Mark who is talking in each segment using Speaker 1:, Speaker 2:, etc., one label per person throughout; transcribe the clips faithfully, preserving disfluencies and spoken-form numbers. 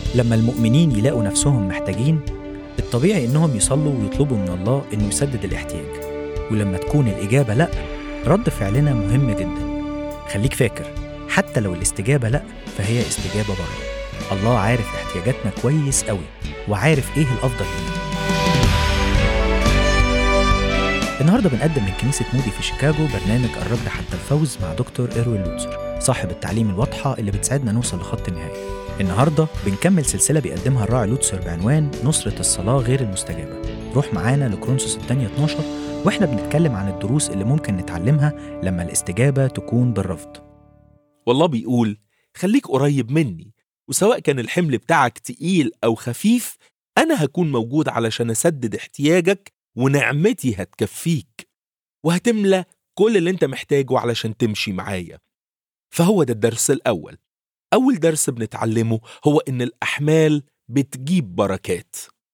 Speaker 1: لما المؤمنين يلاقوا نفسهم محتاجين، الطبيعي إنهم يصلوا ويطلبوا من الله إنه يسدد الاحتياج. ولما تكون الإجابة لأ، رد فعلنا مهم جدا. خليك فاكر، حتى لو الاستجابة لأ فهي استجابة برضه. الله عارف احتياجاتنا كويس قوي، وعارف إيه الأفضل لنا. النهاردة بنقدم من كنيسة مودي في شيكاغو برنامج الرد حتى الفوز مع دكتور إيروين لوتسر، صاحب التعليم الواضحة اللي بتساعدنا نوصل لخط النهاية. النهاردة بنكمل سلسلة بيقدمها الراعي لوتسر بعنوان نصرة الصلاة غير المستجابة. روح معانا لكورنثوس الثانية اتناشر وإحنا بنتكلم عن الدروس اللي ممكن نتعلمها لما الاستجابة تكون بالرفض.
Speaker 2: والله بيقول خليك قريب مني، وسواء كان الحمل بتاعك تقيل أو خفيف أنا هكون موجود علشان أسدد احتياجك، ونعمتي هتكفيك وهتملى كل اللي انت محتاجه علشان تمشي معايا. فهو ده الدرس الأول. أول درس بنتعلمه هو إن الأحمال بتجيب بركات.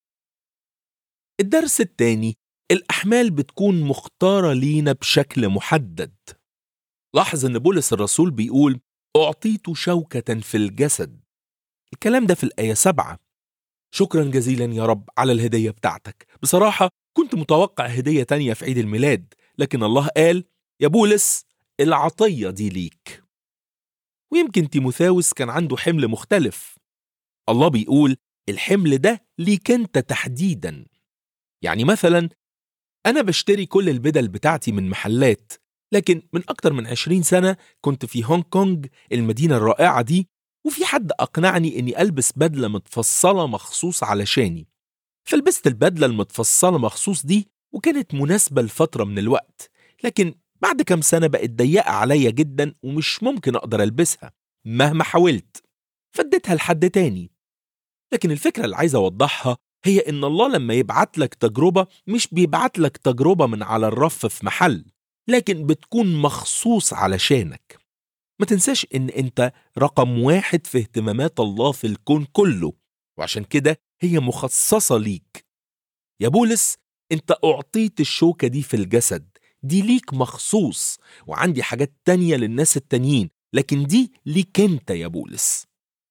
Speaker 2: الدرس الثاني، الأحمال بتكون مختارة لينا بشكل محدد. لاحظ إن بولس الرسول بيقول أعطيت شوكة في الجسد. الكلام ده في الآية سبعة. شكرا جزيلا يا رب على الهدية بتاعتك. بصراحة كنت متوقع هدية تانية في عيد الميلاد، لكن الله قال يا بولس العطية دي ليك. ويمكن تيموثاوس كان عنده حمل مختلف. الله بيقول الحمل ده ليك انت تحديدا. يعني مثلا أنا بشتري كل البدل بتاعتي من محلات، لكن من أكتر من عشرين سنة كنت في هونج كونج المدينة الرائعة دي، وفي حد أقنعني إني ألبس بدلة متفصلة مخصوص علشاني. فلبست البدلة المتفصلة مخصوص دي، وكانت مناسبة لفترة من الوقت، لكن بعد كم سنة بقت ضيقة عليا جدا ومش ممكن أقدر ألبسها مهما حاولت، فاديتها لحد تاني. لكن الفكرة اللي عايز أوضحها هي إن الله لما يبعت لك تجربة مش بيبعت لك تجربة من على الرف في محل، لكن بتكون مخصوص علشانك. ما تنساش إن أنت رقم واحد في اهتمامات الله في الكون كله، وعشان كده هي مخصصة ليك. يا بولس أنت أعطيت الشوكة دي في الجسد، دي ليك مخصوص، وعندي حاجات تانية للناس التانيين، لكن دي ليك أنت يا بولس.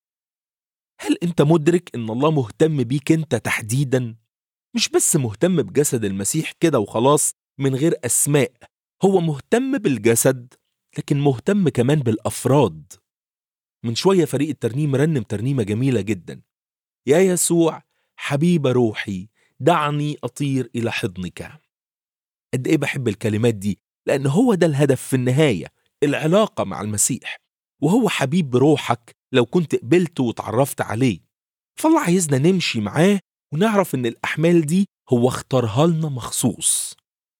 Speaker 2: هل أنت مدرك إن الله مهتم بيك أنت تحديدا؟ مش بس مهتم بجسد المسيح كده وخلاص من غير أسماء، هو مهتم بالجسد لكن مهتم كمان بالأفراد. من شوية فريق الترنيم رنم ترنيمة جميلة جدا، يا يسوع حبيب روحي دعني أطير إلى حضنك. قد إيه بحب الكلمات دي، لأن هو ده الهدف في النهاية، العلاقة مع المسيح، وهو حبيب روحك لو كنت قبلته وتعرفت عليه. فالله عايزنا نمشي معاه ونعرف إن الأحمال دي هو اختارها لنا مخصوص.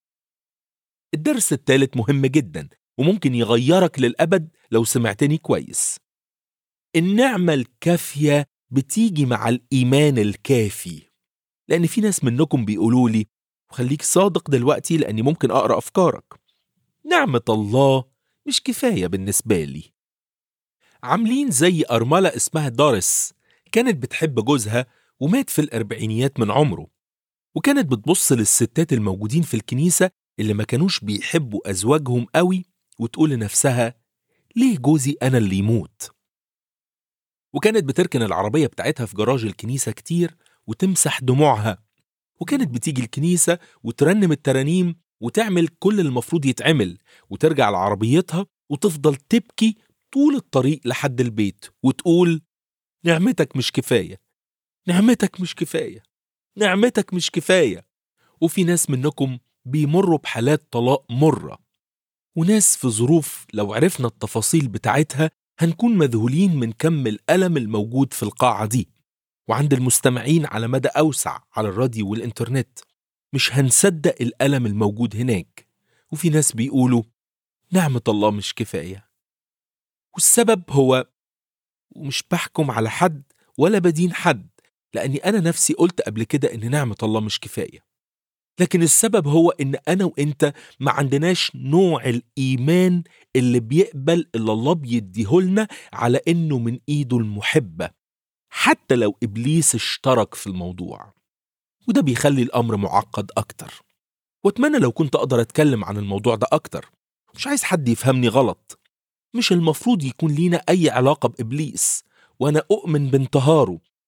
Speaker 2: الدرس الثالث مهم جدا وممكن يغيرك للأبد لو سمعتني كويس. النعمة الكافية بتيجي مع الإيمان الكافي. لأن في ناس منكم بيقولوا لي، وخليك صادق دلوقتي لأني ممكن أقرأ أفكارك، نعمة الله مش كفاية بالنسبة لي. عاملين زي أرملة اسمها دارس، كانت بتحب جوزها ومات في الأربعينيات من عمره، وكانت بتبص للستات الموجودين في الكنيسة اللي ما كانوش بيحبوا أزواجهم قوي وتقول لنفسها ليه جوزي أنا اللي يموت؟ وكانت بتركن العربية بتاعتها في جراج الكنيسة كتير وتمسح دموعها، وكانت بتيجي الكنيسة وترنم الترانيم وتعمل كل المفروض يتعمل، وترجع لعربيتها وتفضل تبكي طول الطريق لحد البيت وتقول نعمتك مش كفاية، نعمتك مش كفاية، نعمتك مش كفاية. وفي ناس منكم بيمروا بحالات طلاق مرة، وناس في ظروف لو عرفنا التفاصيل بتاعتها هنكون مذهولين من كم الألم الموجود في القاعة دي، وعند المستمعين على مدى أوسع على الراديو والإنترنت مش هنصدق الألم الموجود هناك. وفي ناس بيقولوا نعمة الله مش كفاية، والسبب هو، ومش بحكم على حد ولا بدين حد لأني أنا نفسي قلت قبل كده إن نعمة الله مش كفاية، لكن السبب هو إن أنا وإنت ما عندناش نوع الإيمان اللي بيقبل اللي الله بيديهولنا على إنه من إيده المحبة، حتى لو إبليس اشترك في الموضوع. وده بيخلي الأمر معقد أكتر، وأتمنى لو كنت أقدر أتكلم عن الموضوع ده أكتر. مش عايز حد يفهمني غلط، مش المفروض يكون لينا أي علاقة بإبليس، وأنا أؤمن بانتهاره،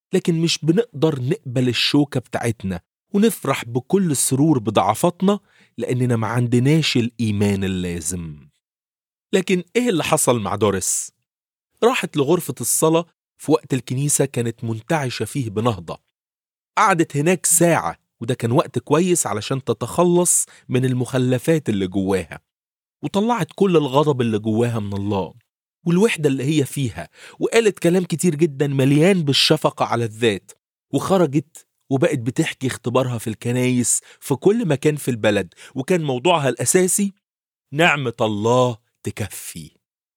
Speaker 2: لكن مش بنقدر نقبل الشوكة بتاعتنا ونفرح بكل السرور بضعفاتنا لأننا ما عندناش الإيمان اللازم. لكن إيه اللي حصل مع دوريس؟ راحت لغرفة الصلاة في وقت الكنيسة كانت منتعشة فيه بنهضة. قعدت هناك ساعة، وده كان وقت كويس علشان تتخلص من المخلفات اللي جواها، وطلعت كل الغضب اللي جواها من الله والوحدة اللي هي فيها، وقالت كلام كتير جدا مليان بالشفقة على الذات، وخرجت وبقت بتحكي اختبارها في الكنايس في كل مكان في البلد، وكان موضوعها الأساسي نعمة الله تكفي.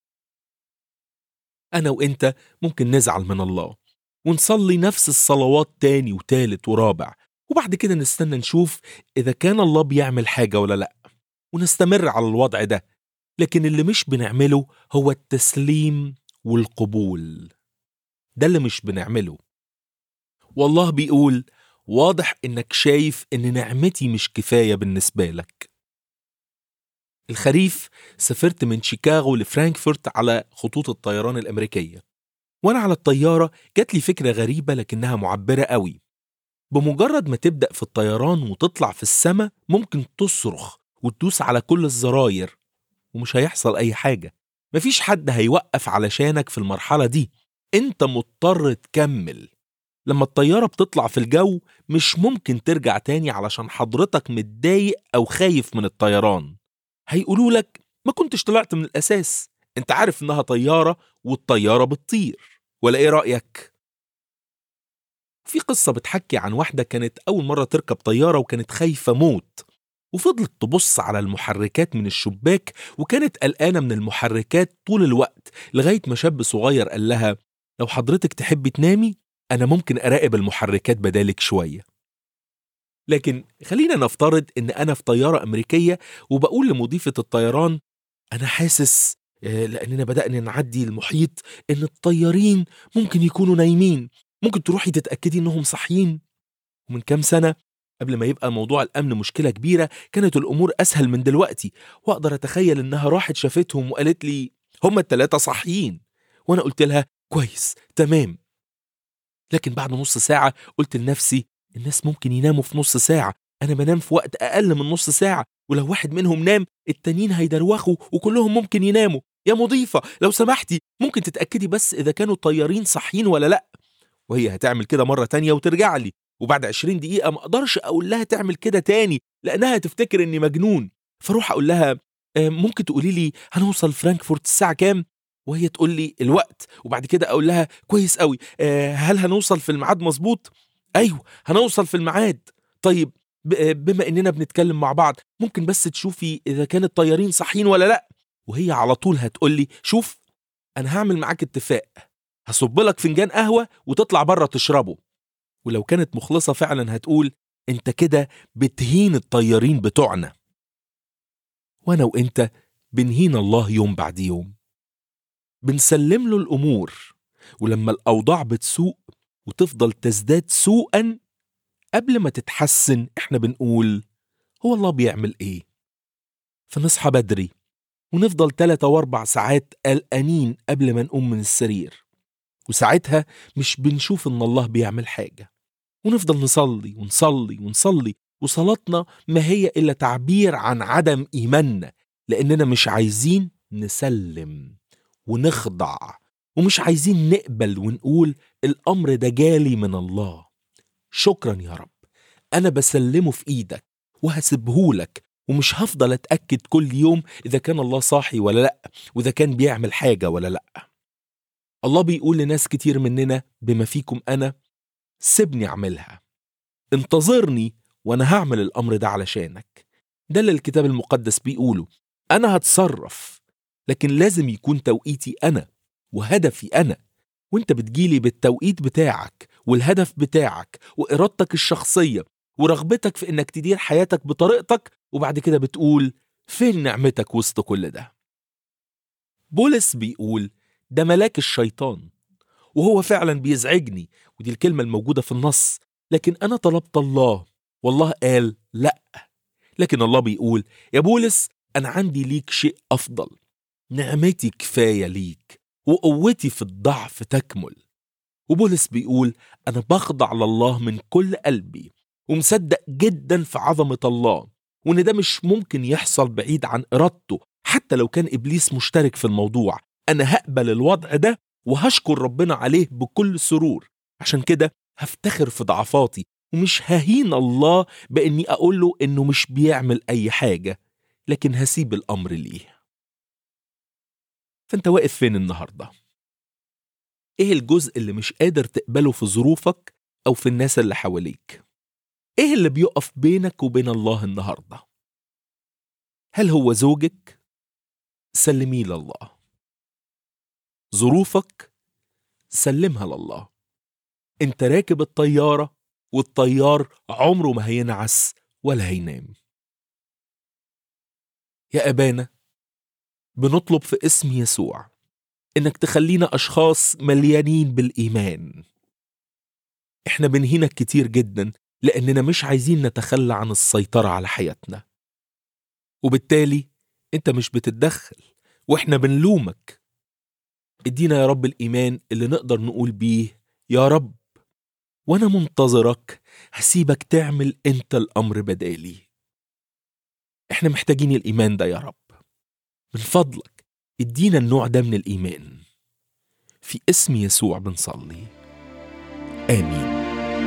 Speaker 2: أنا وإنت ممكن نزعل من الله ونصلي نفس الصلوات تاني وتالت ورابع، وبعد كده نستنى نشوف إذا كان الله بيعمل حاجة ولا لأ، ونستمر على الوضع ده. لكن اللي مش بنعمله هو التسليم والقبول، ده اللي مش بنعمله. والله بيقول واضح إنك شايف إن نعمتي مش كفاية بالنسبة لك. الخريف سافرت من شيكاغو لفرانكفورت على خطوط الطيران الأمريكية، وأنا على الطيارة جات لي فكرة غريبة لكنها معبرة قوي. بمجرد ما تبدأ في الطيران وتطلع في السماء ممكن تصرخ وتدوس على كل الزراير ومش هيحصل أي حاجة. مفيش حد هيوقف علشانك في المرحلة دي، انت مضطر تكمل. لما الطيارة بتطلع في الجو مش ممكن ترجع تاني علشان حضرتك متضايق أو خايف من الطيران. هيقولوا لك ما كنتش طلعت من الأساس، انت عارف انها طيارة والطيارة بتطير، ولا ايه رأيك؟ في قصة بتحكي عن واحدة كانت أول مرة تركب طيارة وكانت خايفة موت، وفضلت تبص على المحركات من الشباك وكانت قلقانة من المحركات طول الوقت، لغاية ما شاب صغير قال لها لو حضرتك تحبي تنامي أنا ممكن أراقب المحركات بدالك شوية. لكن خلينا نفترض إن أنا في طيارة أمريكية وبقول لمضيفة الطيران أنا حاسس لأننا بدأنا نعدي المحيط إن الطيارين ممكن يكونوا نايمين، ممكن تروحي تتأكدي إنهم صحيين. ومن كام سنة قبل ما يبقى موضوع الأمن مشكلة كبيرة كانت الأمور أسهل من دلوقتي، وأقدر أتخيل إنها راحت شافتهم وقالت لي هما التلاتة صحيين، وأنا قلت لها كويس تمام. لكن بعد نص ساعة قلت لنفسي الناس ممكن يناموا في نص ساعة، أنا بنام في وقت أقل من نص ساعة، ولو واحد منهم نام التانيين هيدروخوا وكلهم ممكن يناموا. يا مضيفة لو سمحتي ممكن تتأكدي بس إذا كانوا الطيارين صحيين ولا لأ. وهي هتعمل كده مرة تانية وترجع لي، وبعد عشرين دقيقة ما أقدرش أقول لها تعمل كده تاني لأنها تفتكر إني مجنون. فروح أقول لها ممكن تقولي لي هنوصل فرانكفورت الساعة كام؟ وهي تقول لي الوقت، وبعد كده أقول لها كويس قوي، هل هنوصل في الميعاد مظبوط؟ أيوه هنوصل في الميعاد. طيب بما إننا بنتكلم مع بعض ممكن بس تشوفي إذا كان الطيارين صحيين ولا لأ. وهي على طول هتقول لي شوف أنا هعمل معاك اتفاق، هصب لك فنجان قهوة وتطلع بره تشربه. ولو كانت مخلصة فعلا هتقول انت كده بتهين الطيارين بتوعنا. وانا وانت بنهين الله يوم بعد يوم، بنسلم له الأمور، ولما الأوضاع بتسوء وتفضل تزداد سوءا قبل ما تتحسن احنا بنقول هو الله بيعمل ايه؟ فنصحى بدري ونفضل ثلاثة واربع ساعات قلقانين قبل ما نقوم من السرير، وساعتها مش بنشوف ان الله بيعمل حاجة، ونفضل نصلي ونصلي ونصلي، وصلاتنا ما هي إلا تعبير عن عدم إيماننا، لأننا مش عايزين نسلم ونخضع، ومش عايزين نقبل ونقول الأمر ده جالي من الله، شكرا يا رب أنا بسلمه في إيدك وهسيبهولك، ومش هفضل أتأكد كل يوم إذا كان الله صاحي ولا لأ، وإذا كان بيعمل حاجة ولا لأ. الله بيقول لناس كتير مننا بما فيكم أنا سيبني أعملها، انتظرني وأنا هعمل الأمر ده علشانك. ده اللي الكتاب المقدس بيقوله، أنا هتصرف لكن لازم يكون توقيتي أنا وهدفي أنا، وانت بتجيلي بالتوقيت بتاعك والهدف بتاعك وإرادتك الشخصية ورغبتك في إنك تدير حياتك بطريقتك، وبعد كده بتقول فين نعمتك وسط كل ده؟ بولس بيقول ده ملاك الشيطان وهو فعلا بيزعجني، ودي الكلمة الموجودة في النص، لكن أنا طلبت الله والله قال لأ. لكن الله بيقول يا بولس أنا عندي ليك شيء أفضل، نعمتي كفاية ليك وقوتي في الضعف تكمل. وبولس بيقول أنا بخضع لله من كل قلبي ومصدق جدا في عظمة الله، وإن ده مش ممكن يحصل بعيد عن إرادته حتى لو كان إبليس مشترك في الموضوع. أنا هقبل الوضع ده وهشكر ربنا عليه بكل سرور. عشان كده هفتخر في ضعفاتي ومش ههين الله بإني أقول له إنه مش بيعمل أي حاجة، لكن هسيب الأمر ليه. فأنت واقف فين النهاردة؟ إيه الجزء اللي مش قادر تقبله في ظروفك أو في الناس اللي حواليك؟ إيه اللي بيقف بينك وبين الله النهاردة؟ هل هو زوجك؟ سلميه لله. ظروفك؟ سلمها لله. انت راكب الطيارة والطيار عمره ما هينعس ولا هينام. يا أبانا، بنطلب في اسم يسوع إنك تخلينا أشخاص مليانين بالإيمان. إحنا بنهينك كتير جدا لأننا مش عايزين نتخلى عن السيطرة على حياتنا، وبالتالي أنت مش بتتدخل وإحنا بنلومك. ادينا يا رب الإيمان اللي نقدر نقول بيه يا رب وأنا منتظرك، هسيبك تعمل أنت الأمر بدالي. إحنا محتاجين الإيمان ده يا رب، من فضلك ادينا النوع ده من الإيمان. في اسم يسوع بنصلي، آمين.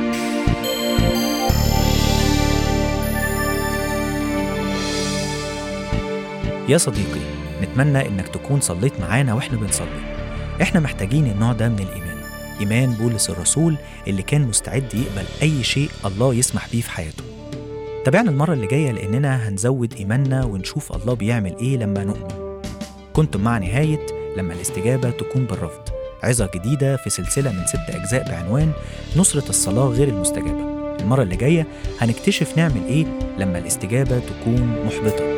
Speaker 1: يا صديقي، نتمنى إنك تكون صليت معانا وإحنا بنصلي. إحنا محتاجين النوع ده من الإيمان، إيمان بولس الرسول اللي كان مستعد يقبل أي شيء الله يسمح بيه في حياته. تابعنا المرة اللي جاية لأننا هنزود إيماننا ونشوف الله بيعمل إيه لما نؤمن. كنتم مع نهاية لما الاستجابة تكون بالرفض، عظة جديدة في سلسلة من ست أجزاء بعنوان نصرة الصلاة غير المستجابة. المرة اللي جاية هنكتشف نعمل إيه لما الاستجابة تكون محبطة.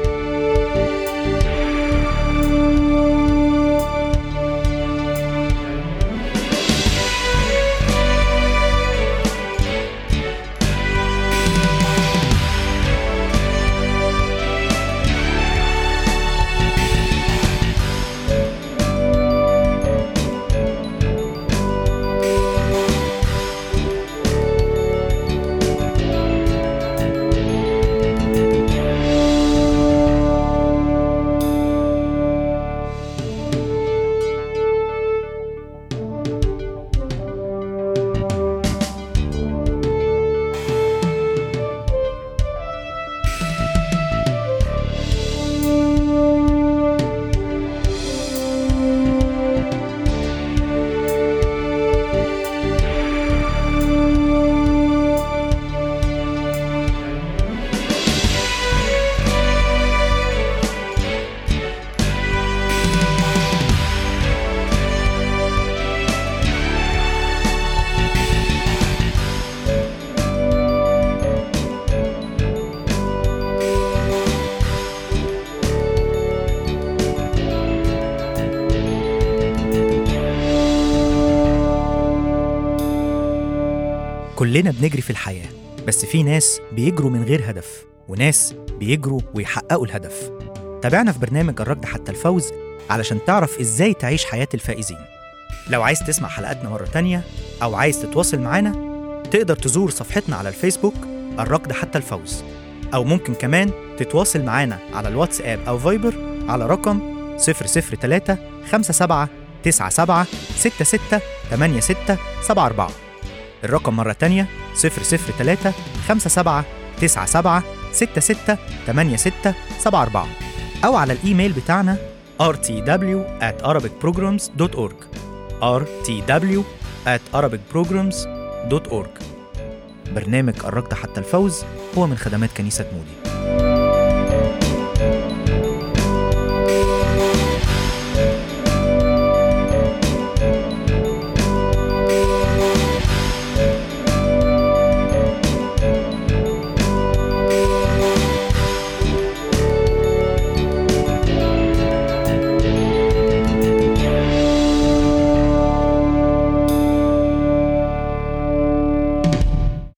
Speaker 1: كلنا بنجري في الحياة، بس في ناس بيجروا من غير هدف وناس بيجروا ويحققوا الهدف. تابعنا في برنامج الركض حتى الفوز علشان تعرف إزاي تعيش حياة الفائزين. لو عايز تسمع حلقاتنا مرة تانية أو عايز تتواصل معنا، تقدر تزور صفحتنا على الفيسبوك الركض حتى الفوز، أو ممكن كمان تتواصل معنا على الواتساب أو فايبر على رقم صفر صفر ثلاثة خمسة سبعة تسعة سبعة ستة ستة ثمانية ستة سبعة أربعة. الرقم مرة تانية صفر صفر ثلاثة خمسة سبعة تسعة سبعة ستة ستة ثمانية ستة سبعة أربعة، أو على الإيميل بتاعنا آر تي دبليو آت أرابيك بروجرامز دوت أورج آر تي دبليو آت أرابيك بروجرامز دوت أورج. برنامج الركض حتى الفوز هو من خدمات كنيسة مودي.